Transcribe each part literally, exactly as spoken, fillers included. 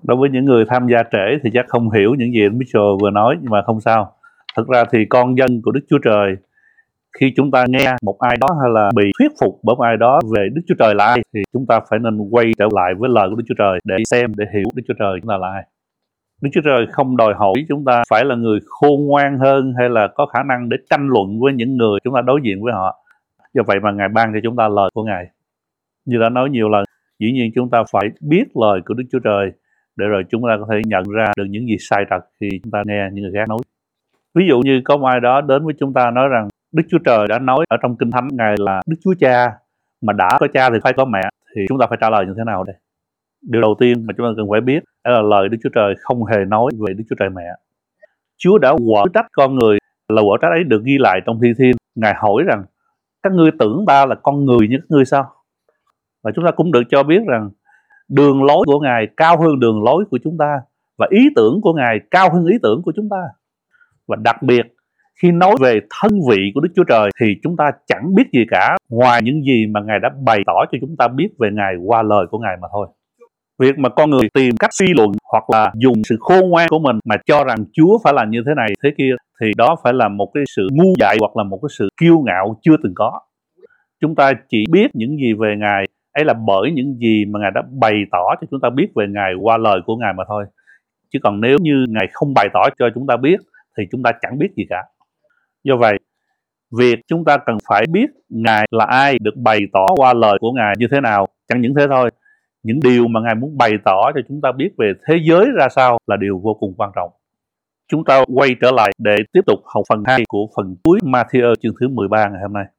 Đối với những người tham gia trễ thì chắc không hiểu những gì anh Mitchell vừa nói, nhưng mà không sao. Thực ra thì con dân của Đức Chúa Trời, khi chúng ta nghe một ai đó hay là bị thuyết phục bởi một ai đó về Đức Chúa Trời là ai, thì chúng ta phải nên quay trở lại với lời của Đức Chúa Trời để xem, để hiểu Đức Chúa Trời chúng ta là ai. Đức Chúa Trời không đòi hỏi chúng ta phải là người khôn ngoan hơn hay là có khả năng để tranh luận với những người chúng ta đối diện với họ. Do vậy mà Ngài ban cho chúng ta lời của Ngài. Như đã nói nhiều lần, dĩ nhiên chúng ta phải biết lời của Đức Chúa Trời để rồi chúng ta có thể nhận ra được những gì sai trật khi chúng ta nghe những người khác nói. Ví dụ như có ai đó đến với chúng ta nói rằng Đức Chúa Trời đã nói ở trong Kinh Thánh Ngài là Đức Chúa Cha, mà đã có cha thì phải có mẹ, thì chúng ta phải trả lời như thế nào đây? Điều đầu tiên mà chúng ta cần phải biết đó là lời Đức Chúa Trời không hề nói về Đức Chúa Trời mẹ. Chúa đã quở trách con người, lời quở trách ấy được ghi lại trong Thi Thiên. Ngài hỏi rằng các ngươi tưởng ta là con người như các ngươi sao? Và chúng ta cũng được cho biết rằng đường lối của Ngài cao hơn đường lối của chúng ta, và ý tưởng của Ngài cao hơn ý tưởng của chúng ta. Và đặc biệt khi nói về thân vị của Đức Chúa Trời thì chúng ta chẳng biết gì cả ngoài những gì mà Ngài đã bày tỏ cho chúng ta biết về Ngài qua lời của Ngài mà thôi. Việc mà con người tìm cách suy luận hoặc là dùng sự khôn ngoan của mình mà cho rằng Chúa phải làm như thế này thế kia, thì đó phải là một cái sự ngu dại hoặc là một cái sự kiêu ngạo chưa từng có. Chúng ta chỉ biết những gì về Ngài ấy là bởi những gì mà Ngài đã bày tỏ cho chúng ta biết về Ngài qua lời của Ngài mà thôi. Chứ còn nếu như Ngài không bày tỏ cho chúng ta biết thì chúng ta chẳng biết gì cả. Do vậy, việc chúng ta cần phải biết Ngài là ai được bày tỏ qua lời của Ngài như thế nào. Chẳng những thế thôi, những điều mà Ngài muốn bày tỏ cho chúng ta biết về thế giới ra sao là điều vô cùng quan trọng. Chúng ta quay trở lại để tiếp tục học phần hai của phần cuối Ma-thi-ơ chương thứ mười ba ngày hôm nay.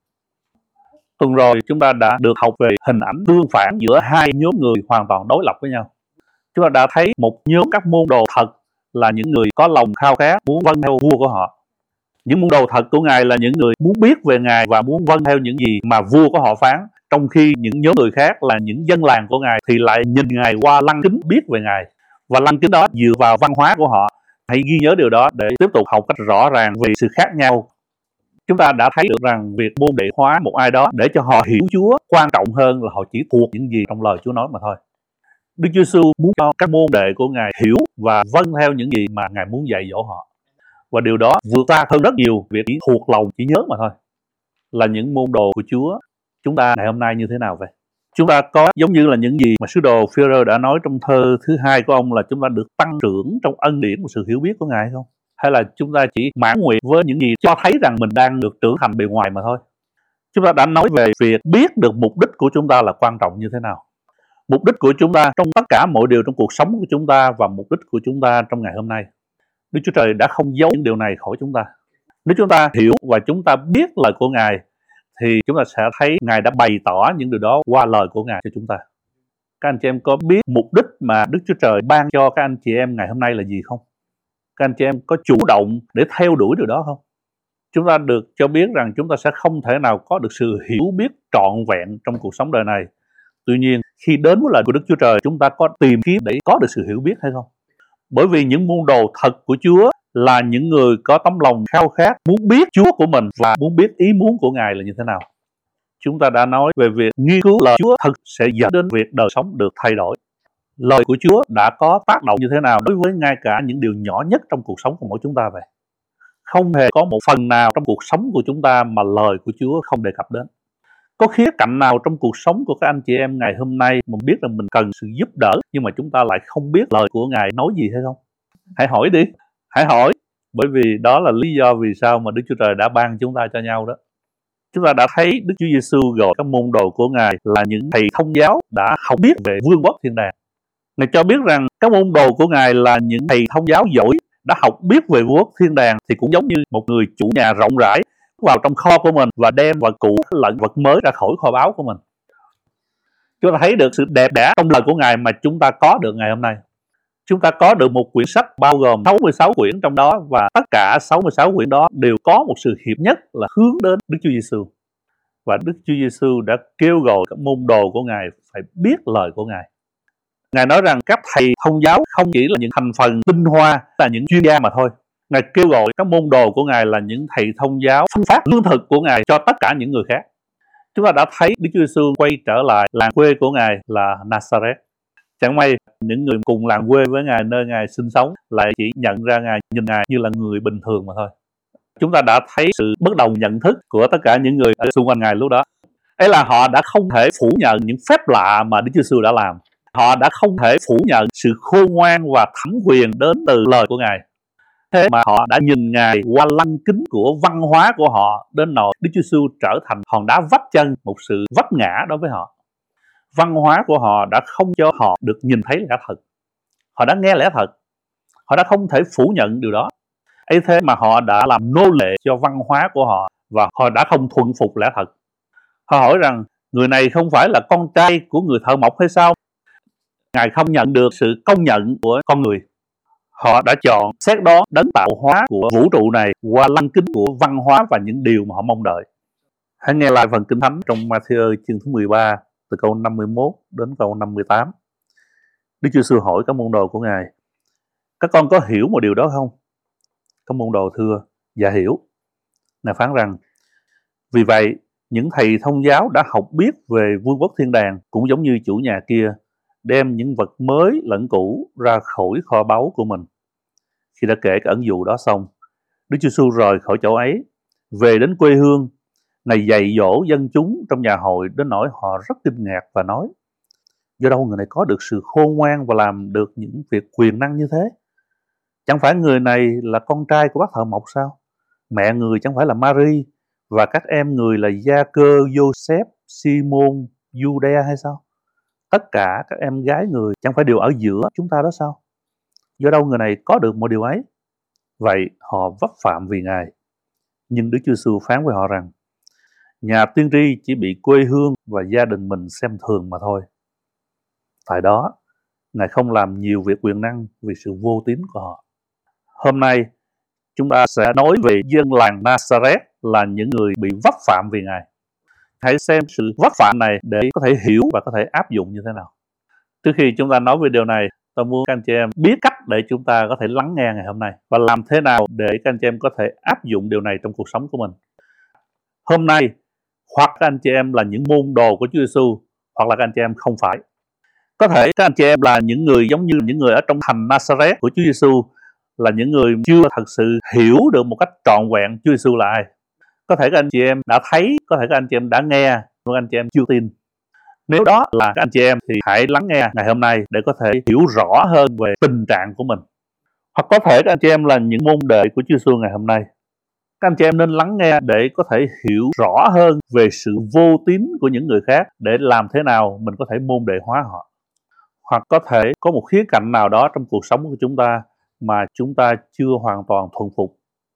Tuần rồi chúng ta đã được học về hình ảnh tương phản giữa hai nhóm người hoàn toàn đối lập với nhau. Chúng ta đã thấy một nhóm các môn đồ thật là những người có lòng khao khát muốn vâng theo vua của họ. Những môn đồ thật của Ngài là những người muốn biết về Ngài và muốn vâng theo những gì mà vua của họ phán. Trong khi những nhóm người khác là những dân làng của Ngài thì lại nhìn Ngài qua lăng kính biết về Ngài. Và lăng kính đó dựa vào văn hóa của họ. Hãy ghi nhớ điều đó để tiếp tục học cách rõ ràng về sự khác nhau. Chúng ta đã thấy được rằng việc môn đệ hóa một ai đó để cho họ hiểu Chúa quan trọng hơn là họ chỉ thuộc những gì trong lời Chúa nói mà thôi. Đức Chúa Giêsu muốn cho các môn đệ của Ngài hiểu và vâng theo những gì mà Ngài muốn dạy dỗ họ. Và điều đó vượt xa hơn rất nhiều việc chỉ thuộc lòng, chỉ nhớ mà thôi. Là những môn đồ của Chúa, chúng ta ngày hôm nay như thế nào vậy? Chúng ta có giống như là những gì mà sứ đồ Phêrô đã nói trong thơ thứ hai của ông là chúng ta được tăng trưởng trong ân điển và sự hiểu biết của Ngài không? Hay là chúng ta chỉ mãn nguyện với những gì cho thấy rằng mình đang được trưởng thành bề ngoài mà thôi? Chúng ta đã nói về việc biết được mục đích của chúng ta là quan trọng như thế nào. Mục đích của chúng ta trong tất cả mọi điều trong cuộc sống của chúng ta và mục đích của chúng ta trong ngày hôm nay. Đức Chúa Trời đã không giấu những điều này khỏi chúng ta. Nếu chúng ta hiểu và chúng ta biết lời của Ngài thì chúng ta sẽ thấy Ngài đã bày tỏ những điều đó qua lời của Ngài cho chúng ta. Các anh chị em có biết mục đích mà Đức Chúa Trời ban cho các anh chị em ngày hôm nay là gì không? Các anh chị em có chủ động để theo đuổi điều đó không? Chúng ta được cho biết rằng chúng ta sẽ không thể nào có được sự hiểu biết trọn vẹn trong cuộc sống đời này. Tuy nhiên, khi đến với lời của Đức Chúa Trời, chúng ta có tìm kiếm để có được sự hiểu biết hay không? Bởi vì những môn đồ thật của Chúa là những người có tấm lòng khao khát muốn biết Chúa của mình và muốn biết ý muốn của Ngài là như thế nào. Chúng ta đã nói về việc nghiên cứu lời Chúa thật sẽ dẫn đến việc đời sống được thay đổi. Lời của Chúa đã có tác động như thế nào đối với ngay cả những điều nhỏ nhất trong cuộc sống của mỗi chúng ta vậy? Không hề có một phần nào trong cuộc sống của chúng ta mà lời của Chúa không đề cập đến. Có khía cạnh nào trong cuộc sống của các anh chị em ngày hôm nay mà biết là mình cần sự giúp đỡ nhưng mà chúng ta lại không biết lời của Ngài nói gì hay không? Hãy hỏi đi, hãy hỏi. Bởi vì đó là lý do vì sao mà Đức Chúa Trời đã ban chúng ta cho nhau đó. Chúng ta đã thấy Đức Chúa Giêsu gọi các môn đồ của Ngài là những thầy thông giáo đã học biết về vương quốc thiên đàng. Ngài cho biết rằng các môn đồ của Ngài là những thầy thông giáo giỏi đã học biết về vương quốc thiên đàng, thì cũng giống như một người chủ nhà rộng rãi vào trong kho của mình và đem vật cũ lẫn vật mới ra khỏi kho báu của mình. Chúng ta thấy được sự đẹp đẽ trong lời của Ngài mà chúng ta có được ngày hôm nay. Chúng ta có được một quyển sách bao gồm sáu mươi sáu quyển trong đó, và tất cả sáu mươi sáu quyển đó đều có một sự hiệp nhất là hướng đến Đức Chúa Giêsu. Và Đức Chúa Giêsu đã kêu gọi các môn đồ của Ngài phải biết lời của Ngài. Ngài nói rằng các thầy thông giáo không chỉ là những thành phần tinh hoa, là những chuyên gia mà thôi. Ngài kêu gọi các môn đồ của Ngài là những thầy thông giáo phân phát lương thực của Ngài cho tất cả những người khác. Chúng ta đã thấy Đức Chúa Giêsu quay trở lại làng quê của Ngài là Nazareth. Chẳng may những người cùng làng quê với Ngài, nơi Ngài sinh sống, lại chỉ nhận ra Ngài, nhìn Ngài như là người bình thường mà thôi. Chúng ta đã thấy sự bất đồng nhận thức của tất cả những người ở xung quanh Ngài lúc đó. Ấy là họ đã không thể phủ nhận những phép lạ mà Đức Chúa Giêsu đã làm. Họ đã không thể phủ nhận sự khôn ngoan và thẩm quyền đến từ lời của Ngài. Thế mà họ đã nhìn Ngài qua lăng kính của văn hóa của họ, đến nỗi Đức Chúa Giêsu trở thành hòn đá vấp chân, một sự vấp ngã đối với họ. Văn hóa của họ đã không cho họ được nhìn thấy lẽ thật. Họ đã nghe lẽ thật. Họ đã không thể phủ nhận điều đó. Ấy thế mà họ đã làm nô lệ cho văn hóa của họ, và họ đã không thuận phục lẽ thật. Họ hỏi rằng, người này không phải là con trai của người thợ mộc hay sao? Ngài không nhận được sự công nhận của con người. Họ đã chọn xét đoán đấng tạo hóa của vũ trụ này qua lăng kính của văn hóa và những điều mà họ mong đợi. Hãy nghe lại phần Kinh Thánh trong Ma-thi-ơ chương thứ mười ba, từ câu năm mươi mốt đến câu năm mươi tám. Đức Chúa Giêsu hỏi các môn đồ của Ngài, các con có hiểu một điều đó không? Các môn đồ thưa, dạ hiểu. Ngài phán rằng, vì vậy, những thầy thông giáo đã học biết về vương quốc thiên đàng, cũng giống như chủ nhà kia, đem những vật mới lẫn cũ ra khỏi kho báu của mình. Khi đã kể cái ẩn dụ đó xong, Đức Chúa Giêsu rời khỏi chỗ ấy, về đến quê hương. Ngài dạy dỗ dân chúng trong nhà hội đến nỗi họ rất kinh ngạc và nói, do đâu người này có được sự khôn ngoan và làm được những việc quyền năng như thế? Chẳng phải người này là con trai của bác thợ mộc sao? Mẹ người chẳng phải là Mary, và các em người là Gia-cơ, Giô-xép, Si-môn, Giu-đe hay sao? Tất cả các em gái người chẳng phải đều ở giữa chúng ta đó sao? Do đâu người này có được một điều ấy? Vậy họ vấp phạm vì Ngài. Nhưng Đức Chúa Giêsu phán với họ rằng, nhà tiên tri chỉ bị quê hương và gia đình mình xem thường mà thôi. Tại đó, Ngài không làm nhiều việc quyền năng vì sự vô tín của họ. Hôm nay, chúng ta sẽ nói về dân làng Nazareth là những người bị vấp phạm vì Ngài. Hãy xem sự vấp phạm này để có thể hiểu và có thể áp dụng như thế nào. Trước khi chúng ta nói về điều này, tôi muốn các anh chị em biết cách để chúng ta có thể lắng nghe ngày hôm nay, và làm thế nào để các anh chị em có thể áp dụng điều này trong cuộc sống của mình. Hôm nay, hoặc các anh chị em là những môn đồ của Chúa Giêsu, hoặc là các anh chị em không phải. Có thể các anh chị em là những người giống như những người ở trong thành Nazareth của Chúa Giêsu, là những người chưa thật sự hiểu được một cách trọn vẹn Chúa Giêsu là ai. Có thể các anh chị em đã thấy, có thể các anh chị em đã nghe, nhưng các anh chị em chưa tin. Nếu đó là các anh chị em thì hãy lắng nghe ngày hôm nay để có thể hiểu rõ hơn về tình trạng của mình. Hoặc có thể các anh chị em là những môn đệ của Chúa Giêsu ngày hôm nay. Các anh chị em nên lắng nghe để có thể hiểu rõ hơn về sự vô tín của những người khác, để làm thế nào mình có thể môn đệ hóa họ. Hoặc có thể có một khía cạnh nào đó trong cuộc sống của chúng ta mà chúng ta chưa hoàn toàn thuần phục.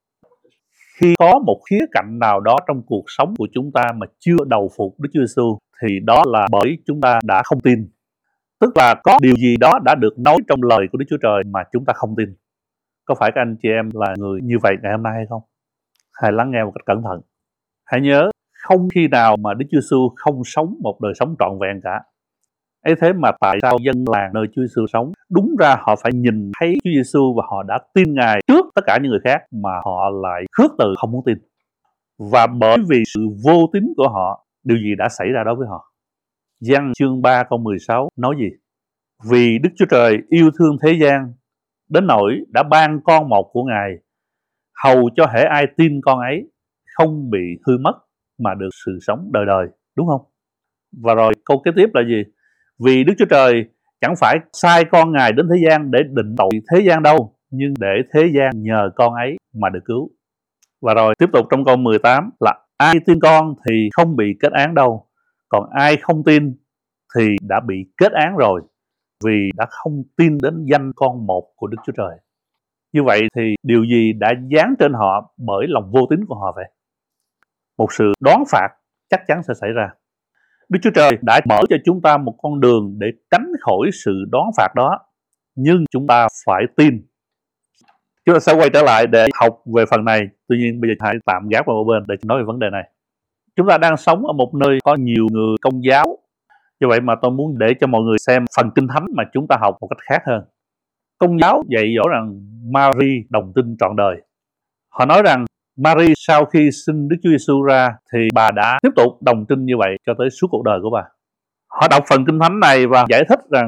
Khi có một khía cạnh nào đó trong cuộc sống của chúng ta mà chưa đầu phục Đức Chúa Giêsu, thì đó là bởi chúng ta đã không tin. Tức là có điều gì đó đã được nói trong lời của Đức Chúa Trời mà chúng ta không tin. Có phải các anh chị em là người như vậy ngày hôm nay hay không? Hãy lắng nghe một cách cẩn thận. Hãy nhớ, không khi nào mà Đức Chúa Giêsu không sống một đời sống trọn vẹn cả. Ấy thế mà tại sao dân làng nơi Chúa Giêsu sống, đúng ra họ phải nhìn thấy Chúa Giêsu và họ đã tin Ngài trước tất cả những người khác, mà họ lại khước từ không muốn tin. Và bởi vì sự vô tín của họ, điều gì đã xảy ra đối với họ? Giăng chương ba câu mười sáu nói gì? Vì Đức Chúa Trời yêu thương thế gian, đến nỗi đã ban con một của Ngài, hầu cho hễ ai tin con ấy không bị hư mất mà được sự sống đời đời, đúng không? Và rồi câu kế tiếp là gì? Vì Đức Chúa Trời chẳng phải sai con Ngài đến thế gian để định tội thế gian đâu, nhưng để thế gian nhờ con ấy mà được cứu. Và rồi tiếp tục trong câu mười tám là ai tin con thì không bị kết án đâu, còn ai không tin thì đã bị kết án rồi, vì đã không tin đến danh con một của Đức Chúa Trời. Như vậy thì điều gì đã giáng trên họ bởi lòng vô tín của họ vậy? Một sự đoán phạt chắc chắn sẽ xảy ra. Đức Chúa Trời đã mở cho chúng ta một con đường để tránh khỏi sự đoán phạt đó, nhưng chúng ta phải tin. Chúng ta sẽ quay trở lại để học về phần này. Tuy nhiên bây giờ hãy tạm gác vào một bên để nói về vấn đề này. Chúng ta đang sống ở một nơi có nhiều người Công giáo. Do vậy mà tôi muốn để cho mọi người xem phần Kinh Thánh mà chúng ta học một cách khác hơn. Công giáo dạy dỗ rằng Mary đồng tin trọn đời. Họ nói rằng Mary sau khi sinh Đức Chúa Giêsu ra thì bà đã tiếp tục đồng tin như vậy cho tới suốt cuộc đời của bà. Họ đọc phần Kinh Thánh này và giải thích rằng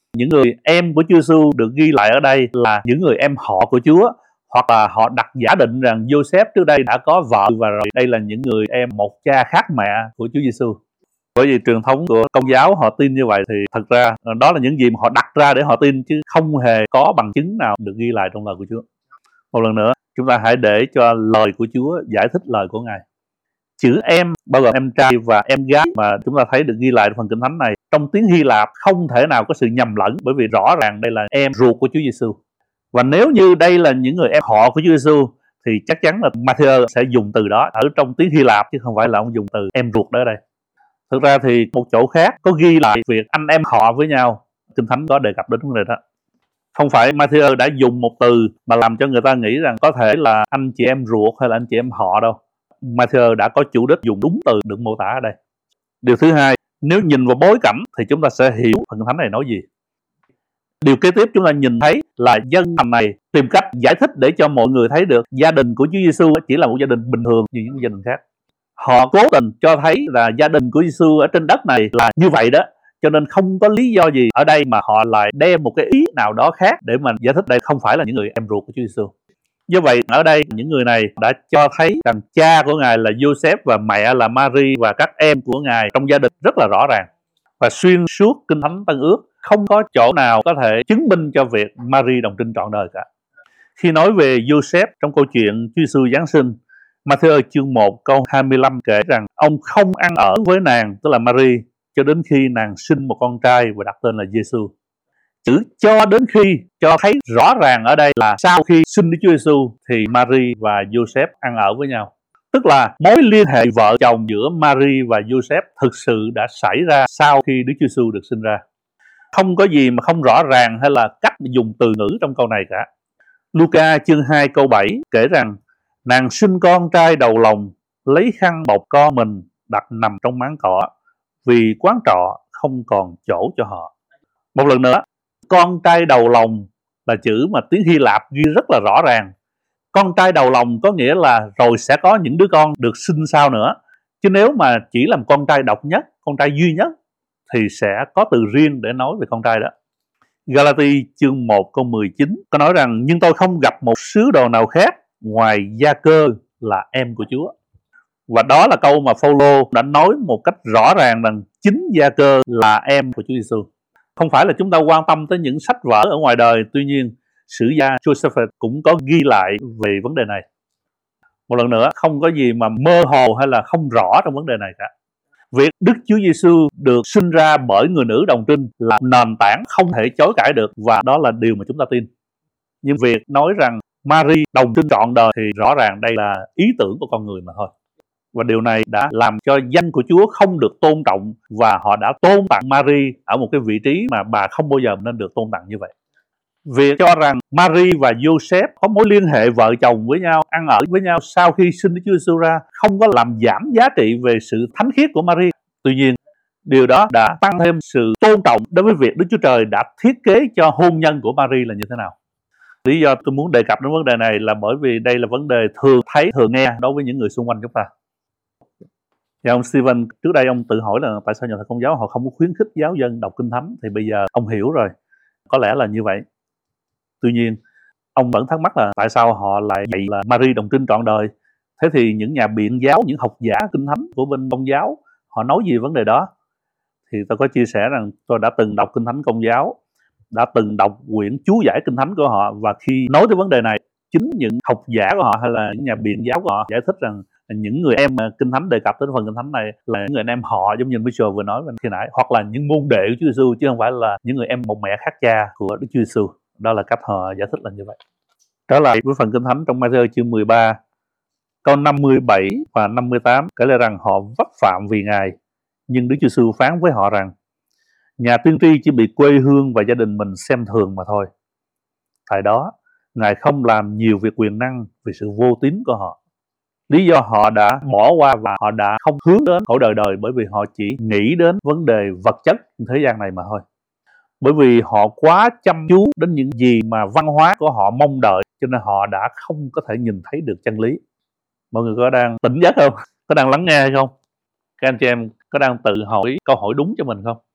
Những người em của Chúa Giêsu được ghi lại ở đây là những người em họ của Chúa, hoặc là họ đặt giả định rằng Joseph trước đây đã có vợ và rồi đây là những người em một cha khác mẹ của Chúa Giêsu. Bởi vì truyền thống của Công giáo họ tin như vậy, thì thật ra đó là những gì mà họ đặt ra để họ tin, chứ không hề có bằng chứng nào được ghi lại trong lời của Chúa. Một lần nữa, chúng ta hãy để cho lời của Chúa giải thích lời của Ngài. Chữ em bao gồm em trai và em gái mà chúng ta thấy được ghi lại trong phần Kinh Thánh này, trong tiếng Hy Lạp không thể nào có sự nhầm lẫn, bởi vì rõ ràng đây là em ruột của Chúa Giêsu. Và nếu như đây là những người em họ của Chúa Giêsu thì chắc chắn là Matthew sẽ dùng từ đó ở trong tiếng Hy Lạp, chứ không phải là ông dùng từ em ruột đó ở đây. Thực ra thì một chỗ khác có ghi lại việc anh em họ với nhau, Kinh Thánh có đề cập đến vấn đề đó. Không phải Matthew đã dùng một từ mà làm cho người ta nghĩ rằng có thể là anh chị em ruột hay là anh chị em họ đâu. Matthew đã có chủ đích dùng đúng từ được mô tả ở đây. Điều thứ hai, nếu nhìn vào bối cảnh thì chúng ta sẽ hiểu phần Kinh Thánh này nói gì. Điều kế tiếp chúng ta nhìn thấy là dân thành này tìm cách giải thích để cho mọi người thấy được gia đình của Chúa Giêsu chỉ là một gia đình bình thường như những gia đình khác. Họ cố tình cho thấy là gia đình của Giêsu ở trên đất này là như vậy đó, cho nên không có lý do gì ở đây mà họ lại đem một cái ý nào đó khác để mà giải thích đây không phải là những người em ruột của Chúa Giêsu. Do vậy ở đây những người này đã cho thấy rằng cha của Ngài là Joseph và mẹ là Mary và các em của Ngài trong gia đình rất là rõ ràng. Và xuyên suốt Kinh Thánh Tân Ước không có chỗ nào có thể chứng minh cho việc Mary đồng trinh trọn đời cả. Khi nói về Joseph trong câu chuyện Chúa Giêsu Giáng sinh, Matthew chương một câu hai mươi lăm kể rằng ông không ăn ở với nàng, tức là Mary, cho đến khi nàng sinh một con trai và đặt tên là Giêsu. Chữ cho đến khi cho thấy rõ ràng ở đây là sau khi sinh Đức Chúa Giêsu thì Mary và Joseph ăn ở với nhau. Tức là mối liên hệ vợ chồng giữa Mary và Joseph thực sự đã xảy ra sau khi Đức Chúa Giêsu được sinh ra. Không có gì mà không rõ ràng hay là cách dùng từ ngữ trong câu này cả. Luca chương hai câu bảy kể rằng nàng sinh con trai đầu lòng, lấy khăn bọc con mình đặt nằm trong máng cỏ, vì quán trọ không còn chỗ cho họ. Một lần nữa, con trai đầu lòng là chữ mà tiếng Hy Lạp ghi rất là rõ ràng. Con trai đầu lòng có nghĩa là rồi sẽ có những đứa con được sinh sau nữa. Chứ nếu mà chỉ làm con trai độc nhất, con trai duy nhất, thì sẽ có từ riêng để nói về con trai đó. Galati chương một câu mười chín có nói rằng nhưng tôi không gặp một sứ đồ nào khác ngoài Gia-cơ là em của Chúa. Và đó là câu mà Phao-lô đã nói một cách rõ ràng rằng chính Gia-cơ là em của Chúa Giêsu. Không phải là chúng ta quan tâm tới những sách vở ở ngoài đời, tuy nhiên sử gia Joseph cũng có ghi lại về vấn đề này. Một lần nữa, không có gì mà mơ hồ hay là không rõ trong vấn đề này cả. Việc Đức Chúa Giêsu được sinh ra bởi người nữ đồng trinh là nền tảng không thể chối cãi được, và đó là điều mà chúng ta tin. Nhưng việc nói rằng Mary đồng trinh trọn đời thì rõ ràng đây là ý tưởng của con người mà thôi. Và điều này đã làm cho danh của Chúa không được tôn trọng, và họ đã tôn tặng Mary ở một cái vị trí mà bà không bao giờ nên được tôn tặng như vậy. Việc cho rằng Mary và Joseph có mối liên hệ vợ chồng với nhau, ăn ở với nhau sau khi sinh Đức Chúa Giêsu ra không có làm giảm giá trị về sự thánh khiết của Mary. Tuy nhiên, điều đó đã tăng thêm sự tôn trọng đối với việc Đức Chúa Trời đã thiết kế cho hôn nhân của Mary là như thế nào. Lý do tôi muốn đề cập đến vấn đề này là bởi vì đây là vấn đề thường thấy, thường nghe đối với những người xung quanh chúng ta. Và ông Stephen, trước đây ông tự hỏi là tại sao nhà thờ Công giáo họ không có khuyến khích giáo dân đọc Kinh Thánh, thì bây giờ ông hiểu rồi, có lẽ là như vậy. Tuy nhiên, ông vẫn thắc mắc là tại sao họ lại dạy là Mary đồng trinh trọn đời. Thế thì những nhà biện giáo, những học giả Kinh Thánh của bên Công giáo, họ nói gì về vấn đề đó? Thì tôi có chia sẻ rằng tôi đã từng đọc Kinh Thánh Công giáo, đã từng đọc quyển chú giải Kinh Thánh của họ, và khi nói tới vấn đề này, chính những học giả của họ hay là những nhà biện giáo của họ giải thích rằng những người em mà Kinh Thánh đề cập đến phần Kinh Thánh này là những người anh em họ, giống như Bishop vừa nói khi nãy, hoặc là những môn đệ của Chúa Giêsu, chứ không phải là những người em một mẹ khác cha của Đức Chúa Giêsu. Đó là cách họ giải thích là như vậy. Trở lại với phần Kinh Thánh trong Ma-thi-ơ chương mười ba, câu năm mươi bảy và năm mươi tám kể lại rằng họ vấp phạm vì Ngài, nhưng Đức Chúa Giêsu phán với họ rằng nhà tiên tri chỉ bị quê hương và gia đình mình xem thường mà thôi. Tại đó, Ngài không làm nhiều việc quyền năng vì sự vô tín của họ. Lý do họ đã bỏ qua và họ đã không hướng đến cõi đời đời bởi vì họ chỉ nghĩ đến vấn đề vật chất thế gian này mà thôi. Bởi vì họ quá chăm chú đến những gì mà văn hóa của họ mong đợi, cho nên họ đã không có thể nhìn thấy được chân lý. Mọi người có đang tỉnh giấc không? Có đang lắng nghe hay không? Các anh chị em có đang tự hỏi câu hỏi đúng cho mình không?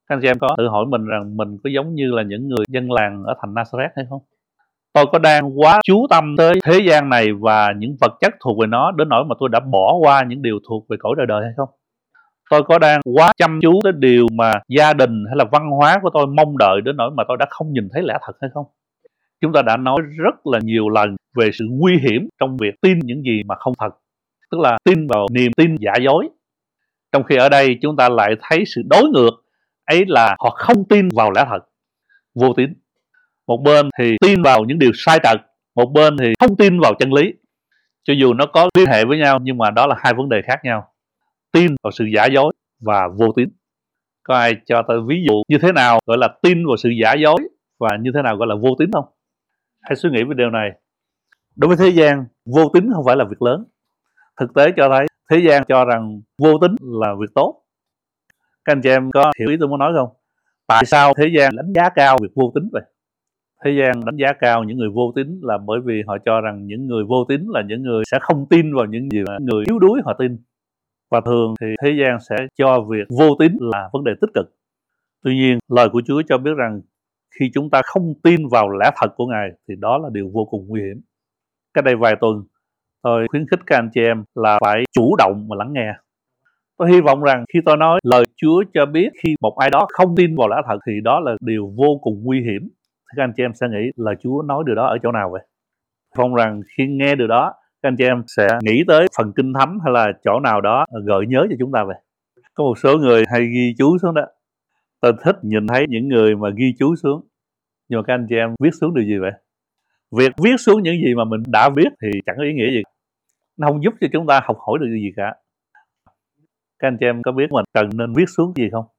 Các anh chị em có tự hỏi mình rằng mình có giống như là những người dân làng ở thành Nazareth hay không? Tôi có đang quá chú tâm tới thế gian này và những vật chất thuộc về nó đến nỗi mà tôi đã bỏ qua những điều thuộc về cõi đời đời hay không? Tôi có đang quá chăm chú tới điều mà gia đình hay là văn hóa của tôi mong đợi đến nỗi mà tôi đã không nhìn thấy lẽ thật hay không? Chúng ta đã nói rất là nhiều lần về sự nguy hiểm trong việc tin những gì mà không thật, tức là tin vào niềm tin giả dối. Trong khi ở đây chúng ta lại thấy sự đối ngược, ấy là họ không tin vào lẽ thật, vô tín. Một bên thì tin vào những điều sai trật, một bên thì không tin vào chân lý. Cho dù nó có liên hệ với nhau nhưng mà đó là hai vấn đề khác nhau. Tin vào sự giả dối và vô tín. Có ai cho tôi ví dụ như thế nào gọi là tin vào sự giả dối và như thế nào gọi là vô tín không? Hãy suy nghĩ về điều này. Đối với thế gian, vô tín không phải là việc lớn. Thực tế cho thấy thế gian cho rằng vô tín là việc tốt. Các anh chị em có hiểu ý tôi muốn nói không? Tại sao thế gian đánh giá cao việc vô tín vậy? Thế gian đánh giá cao những người vô tín là bởi vì họ cho rằng những người vô tín là những người sẽ không tin vào những gì mà người yếu đuối họ tin. Và thường thì thế gian sẽ cho việc vô tín là vấn đề tích cực. Tuy nhiên, lời của Chúa cho biết rằng khi chúng ta không tin vào lẽ thật của Ngài thì đó là điều vô cùng nguy hiểm. Cách đây vài tuần, tôi khuyến khích các anh chị em là phải chủ động mà lắng nghe. Tôi hy vọng rằng khi tôi nói lời Chúa cho biết khi một ai đó không tin vào lẽ thật thì đó là điều vô cùng nguy hiểm. Thì các anh chị em sẽ nghĩ là Chúa nói điều đó ở chỗ nào vậy? Phong rằng khi nghe điều đó, các anh chị em sẽ nghĩ tới phần Kinh Thánh hay là chỗ nào đó gợi nhớ cho chúng ta vậy. Có một số người hay ghi chú xuống đó. Tôi thích nhìn thấy những người mà ghi chú xuống. Nhưng mà các anh chị em viết xuống điều gì vậy? Việc viết xuống những gì mà mình đã viết thì chẳng có ý nghĩa gì. Nó không giúp cho chúng ta học hỏi được điều gì cả. Các anh chị em có biết mình cần nên viết xuống gì không?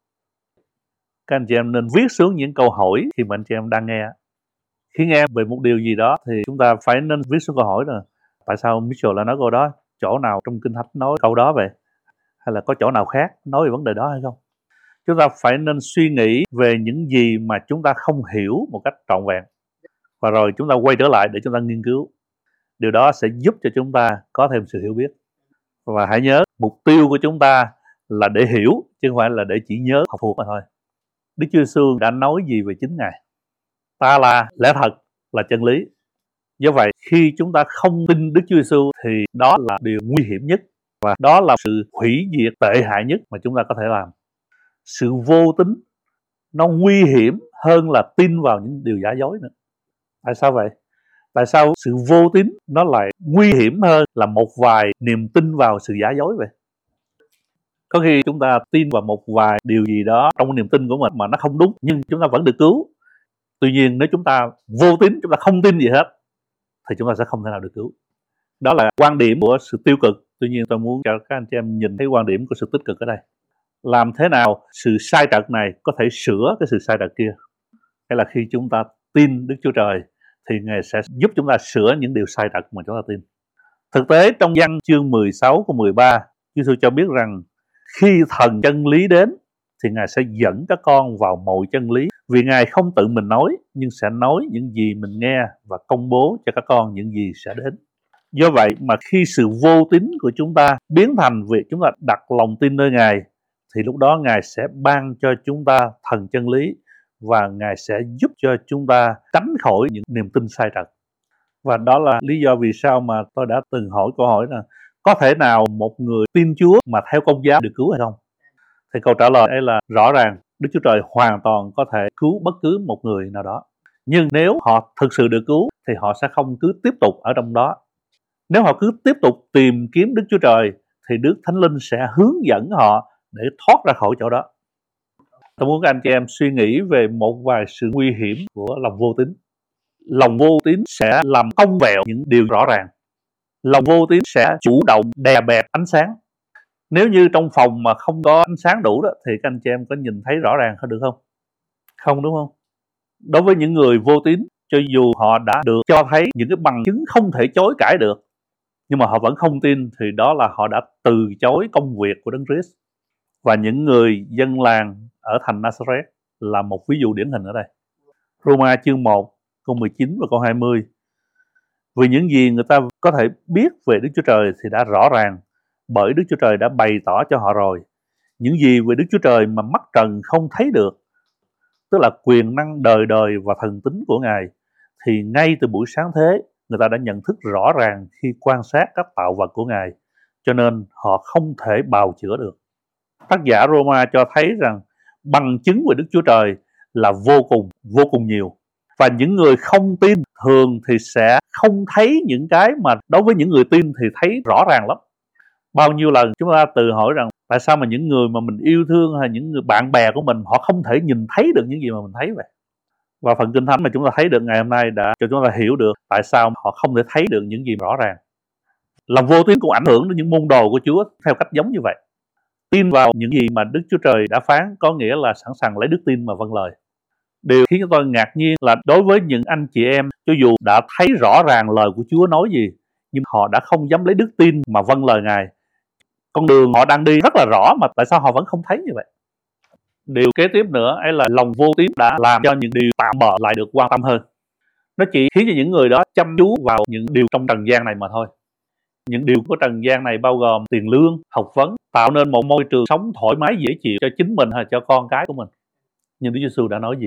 Các anh chị em nên viết xuống những câu hỏi khi mà anh chị em đang nghe. Khi nghe về một điều gì đó thì chúng ta phải nên viết xuống câu hỏi rồi. Tại sao Mitchell lại nói câu đó? Chỗ nào trong Kinh Thánh nói câu đó vậy? Hay là có chỗ nào khác nói về vấn đề đó hay không? Chúng ta phải nên suy nghĩ về những gì mà chúng ta không hiểu một cách trọn vẹn. Và rồi chúng ta quay trở lại để chúng ta nghiên cứu. Điều đó sẽ giúp cho chúng ta có thêm sự hiểu biết. Và hãy nhớ, mục tiêu của chúng ta là để hiểu, chứ không phải là để chỉ nhớ học thuộc mà thôi. Đức Chúa Giêsu đã nói gì về chính Ngài? Ta là lẽ thật, là chân lý. Do vậy, khi chúng ta không tin Đức Chúa Giêsu thì đó là điều nguy hiểm nhất. Và đó là sự hủy diệt tệ hại nhất mà chúng ta có thể làm. Sự vô tín nó nguy hiểm hơn là tin vào những điều giả dối nữa. Tại sao vậy? Tại sao sự vô tín nó lại nguy hiểm hơn là một vài niềm tin vào sự giả dối vậy? Có khi chúng ta tin vào một vài điều gì đó trong niềm tin của mình mà nó không đúng, nhưng chúng ta vẫn được cứu. Tuy nhiên nếu chúng ta vô tín, chúng ta không tin gì hết thì chúng ta sẽ không thể nào được cứu. Đó là quan điểm của sự tiêu cực. Tuy nhiên tôi muốn cho các anh chị em nhìn thấy quan điểm của sự tích cực ở đây. Làm thế nào sự sai trật này có thể sửa cái sự sai trật kia? Hay là khi chúng ta tin Đức Chúa Trời thì Ngài sẽ giúp chúng ta sửa những điều sai trật mà chúng ta tin. Thực tế trong Giăng chương mười sáu câu mười ba, Chúa Giêsu cho biết rằng khi thần chân lý đến thì Ngài sẽ dẫn các con vào mọi chân lý, vì Ngài không tự mình nói nhưng sẽ nói những gì mình nghe và công bố cho các con những gì sẽ đến. Do vậy mà khi sự vô tín của chúng ta biến thành việc chúng ta đặt lòng tin nơi Ngài thì lúc đó Ngài sẽ ban cho chúng ta thần chân lý và Ngài sẽ giúp cho chúng ta tránh khỏi những niềm tin sai trật. Và đó là lý do vì sao mà tôi đã từng hỏi câu hỏi là có thể nào một người tin Chúa mà theo Công giáo được cứu hay không? Thì câu trả lời ấy là rõ ràng Đức Chúa Trời hoàn toàn có thể cứu bất cứ một người nào đó. Nhưng nếu họ thực sự được cứu thì họ sẽ không cứ tiếp tục ở trong đó. Nếu họ cứ tiếp tục tìm kiếm Đức Chúa Trời thì Đức Thánh Linh sẽ hướng dẫn họ để thoát ra khỏi chỗ đó. Tôi muốn các anh chị em suy nghĩ về một vài sự nguy hiểm của lòng vô tín. Lòng vô tín sẽ làm cong vẹo những điều rõ ràng. Lòng vô tín sẽ chủ động đè bẹp ánh sáng. Nếu như trong phòng mà không có ánh sáng đủ đó thì các anh chị em có nhìn thấy rõ ràng hơn được không? Không, đúng không? Đối với những người vô tín, cho dù họ đã được cho thấy những cái bằng chứng không thể chối cãi được, nhưng mà họ vẫn không tin thì đó là họ đã từ chối công việc của Đấng Christ. Và những người dân làng ở thành Nazareth là một ví dụ điển hình ở đây. Roma chương một câu mười chín và câu hai mươi. Vì những gì người ta có thể biết về Đức Chúa Trời thì đã rõ ràng, bởi Đức Chúa Trời đã bày tỏ cho họ rồi. Những gì về Đức Chúa Trời mà mắt trần không thấy được tức là quyền năng đời đời và thần tính của Ngài, thì ngay từ buổi sáng thế, người ta đã nhận thức rõ ràng khi quan sát các tạo vật của Ngài, cho nên họ không thể bào chữa được. Tác giả Roma cho thấy rằng bằng chứng về Đức Chúa Trời là vô cùng, vô cùng nhiều. Và những người không tin thường thì sẽ không thấy những cái mà đối với những người tin thì thấy rõ ràng lắm. Bao nhiêu lần chúng ta tự hỏi rằng tại sao mà những người mà mình yêu thương hay những người bạn bè của mình họ không thể nhìn thấy được những gì mà mình thấy vậy. Và phần Kinh Thánh mà chúng ta thấy được ngày hôm nay đã cho chúng ta hiểu được tại sao họ không thể thấy được những gì rõ ràng. Lòng vô tín cũng ảnh hưởng đến những môn đồ của Chúa theo cách giống như vậy. Tin vào những gì mà Đức Chúa Trời đã phán có nghĩa là sẵn sàng lấy đức tin mà vâng lời. Điều khiến tôi ngạc nhiên là đối với những anh chị em, cho dù đã thấy rõ ràng lời của Chúa nói gì, nhưng họ đã không dám lấy đức tin mà vâng lời Ngài. Con đường họ đang đi rất là rõ mà tại sao họ vẫn không thấy như vậy? Điều kế tiếp nữa ấy là lòng vô tín đã làm cho những điều tạm bợ lại được quan tâm hơn. Nó chỉ khiến cho những người đó chăm chú vào những điều trong trần gian này mà thôi. Những điều của trần gian này bao gồm tiền lương, học vấn, tạo nên một môi trường sống thoải mái dễ chịu cho chính mình hay cho con cái của mình. Nhưng Đức Giêsu đã nói gì?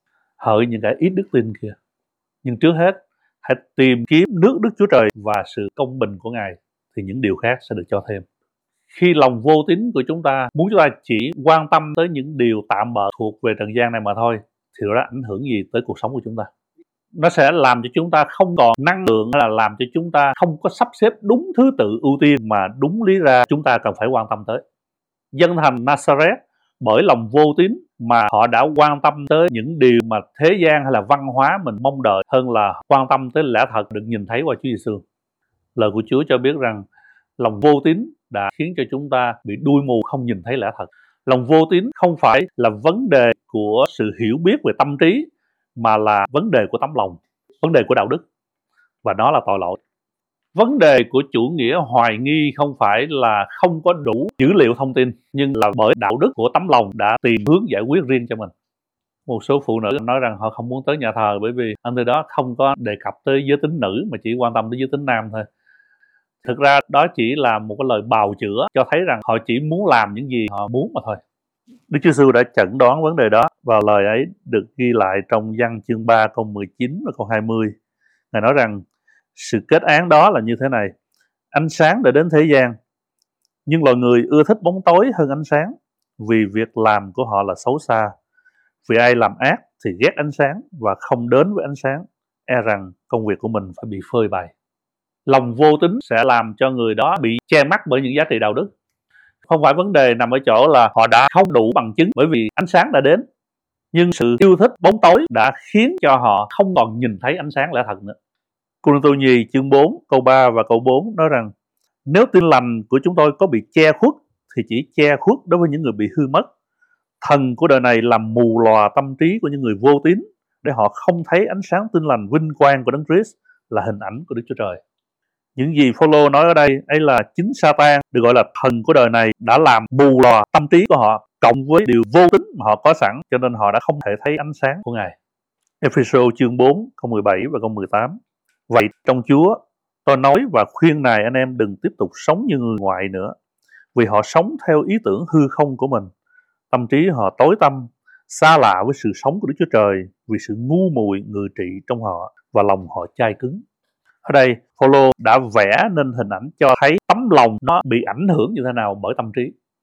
Hỡi những cái ít đức tin kia. Nhưng trước hết, hãy tìm kiếm nước Đức Chúa Trời và sự công bình của Ngài, thì những điều khác sẽ được cho thêm. Khi lòng vô tín của chúng ta muốn chúng ta chỉ quan tâm tới những điều tạm bợ thuộc về trần gian này mà thôi, thì nó ảnh hưởng gì tới cuộc sống của chúng ta? Nó sẽ làm cho chúng ta không còn năng lượng, hay là làm cho chúng ta không có sắp xếp đúng thứ tự ưu tiên mà đúng lý ra chúng ta cần phải quan tâm tới. Dân thành Nazareth bởi lòng vô tín mà họ đã quan tâm tới những điều mà thế gian hay là văn hóa mình mong đợi hơn là quan tâm tới lẽ thật được nhìn thấy qua Chúa Giêsu. Lời của Chúa cho biết rằng lòng vô tín đã khiến cho chúng ta bị đuôi mù không nhìn thấy lẽ thật. Lòng vô tín không phải là vấn đề của sự hiểu biết về tâm trí, mà là vấn đề của tấm lòng, vấn đề của đạo đức, và đó là tội lỗi. Vấn đề của chủ nghĩa hoài nghi không phải là không có đủ dữ liệu thông tin, nhưng là bởi đạo đức của tấm lòng đã tìm hướng giải quyết riêng cho mình. Một số phụ nữ nói rằng họ không muốn tới nhà thờ bởi vì anh từ đó không có đề cập tới giới tính nữ mà chỉ quan tâm tới giới tính nam thôi. Thực ra đó chỉ là một cái lời bào chữa cho thấy rằng họ chỉ muốn làm những gì họ muốn mà thôi. Đức Chúa Giêsu đã chẩn đoán vấn đề đó và lời ấy được ghi lại trong Giăng chương ba câu mười chín và câu hai mươi. Ngài nói rằng sự kết án đó là như thế này: ánh sáng đã đến thế gian, nhưng loài người ưa thích bóng tối hơn ánh sáng, vì việc làm của họ là xấu xa. Vì ai làm ác thì ghét ánh sáng và không đến với ánh sáng, e rằng công việc của mình phải bị phơi bày. Lòng vô tín sẽ làm cho người đó bị che mắt bởi những giá trị đạo đức. Không phải vấn đề nằm ở chỗ là họ đã không đủ bằng chứng bởi vì ánh sáng đã đến, nhưng sự yêu thích bóng tối đã khiến cho họ không còn nhìn thấy ánh sáng lẽ thật nữa. Cô-rinh-tô nhì chương bốn câu ba và câu bốn nói rằng nếu tin lành của chúng tôi có bị che khuất thì chỉ che khuất đối với những người bị hư mất. Thần của đời này làm mù lòa tâm trí của những người vô tín để họ không thấy ánh sáng tin lành vinh quang của Đấng Christ là hình ảnh của Đức Chúa Trời. Những gì Phô-lô nói ở đây ấy là chính Sa-tan được gọi là thần của đời này đã làm mù lòa tâm trí của họ, cộng với điều vô tín mà họ có sẵn, cho nên họ đã không thể thấy ánh sáng của Ngài. Ê-phê-sô chương bốn câu mười bảy và câu mười tám. Vậy trong Chúa, tôi nói và khuyên nài anh em đừng tiếp tục sống như người ngoại nữa, vì họ sống theo ý tưởng hư không của mình. Tâm trí họ tối tăm, xa lạ với sự sống của Đức Chúa Trời, vì sự ngu muội ngự trị trong họ và lòng họ chai cứng. Ở đây, Phô-lô đã vẽ nên hình ảnh cho thấy tấm lòng nó bị ảnh hưởng như thế nào bởi tâm trí.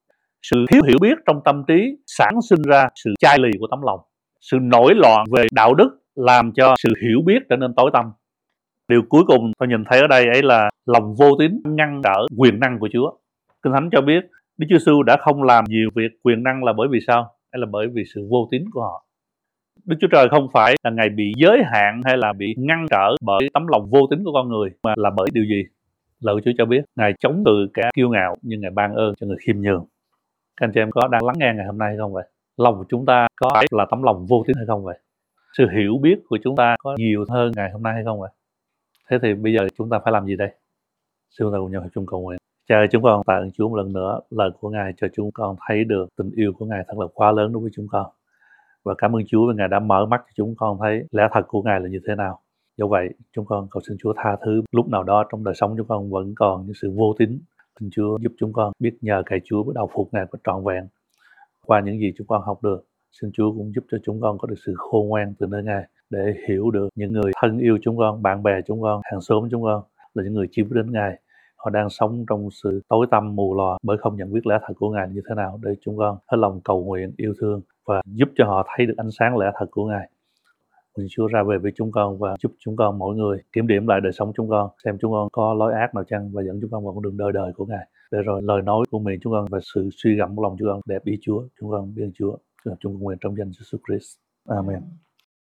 Sự thiếu hiểu biết trong tâm trí sản sinh ra sự chai lì của tấm lòng. Sự nổi loạn về đạo đức làm cho sự hiểu biết trở nên tối tăm. Điều cuối cùng tôi nhìn thấy ở đây ấy là lòng vô tín ngăn trở quyền năng của Chúa. Kinh Thánh cho biết Đức Chúa Giêsu đã không làm nhiều việc quyền năng là bởi vì sao? Hay là bởi vì sự vô tín của họ. Đức Chúa Trời không phải là Ngài bị giới hạn hay là bị ngăn trở bởi tấm lòng vô tín của con người, mà là bởi điều gì? Lời của Chúa cho biết Ngài chống cự kẻ kiêu ngạo, nhưng Ngài ban ơn cho người khiêm nhường. Các anh chị em có đang lắng nghe ngày hôm nay không vậy? Lòng của chúng ta có phải là tấm lòng vô tín hay không vậy? Sự hiểu biết của chúng ta có nhiều hơn ngày hôm nay hay không vậy? Thế thì bây giờ chúng ta phải làm gì đây? Chúng ta cùng nhau chung cầu nguyện. Cha ơi, chúng con tạ ơn Chúa một lần nữa, lời của Ngài cho chúng con thấy được tình yêu của Ngài thật là quá lớn đối với chúng con. Và cảm ơn Chúa vì Ngài đã mở mắt cho chúng con thấy lẽ thật của Ngài là như thế nào. Do vậy, chúng con cầu xin Chúa tha thứ lúc nào đó trong đời sống chúng con vẫn còn những sự vô tín. Xin Chúa giúp chúng con biết nhờ cậy Chúa với đầu phục Ngài có trọn vẹn qua những gì chúng con học được. Xin Chúa cũng giúp cho chúng con có được sự khôn ngoan từ nơi Ngài để hiểu được những người thân yêu chúng con, bạn bè chúng con, hàng xóm chúng con là những người chưa biết đến Ngài. Họ đang sống trong sự tối tăm mù lòa bởi không nhận biết lẽ thật của Ngài như thế nào, để chúng con hết lòng cầu nguyện, yêu thương và giúp cho họ thấy được ánh sáng lẽ thật của Ngài. Xin Chúa ra về với chúng con và giúp chúng con mỗi người kiểm điểm lại đời sống chúng con, xem chúng con có lối ác nào chăng và dẫn chúng con vào con đường đời đời của Ngài. Để rồi lời nói của mình chúng con và sự suy gẫm của lòng chúng con đẹp ý Chúa. Chúng con biết Chúa. Chúng con nguyện trong danh Jesus Christ. Amen.